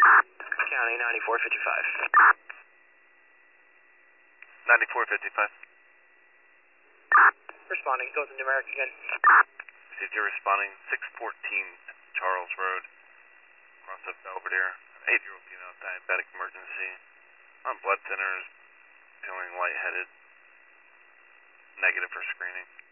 County 9455. 9455. Responding, goes in numeric again. Received you responding 614 Charles Road, across the Belvedere. 8-year-old female, diabetic emergency. On blood thinners, feeling lightheaded. Negative for screening.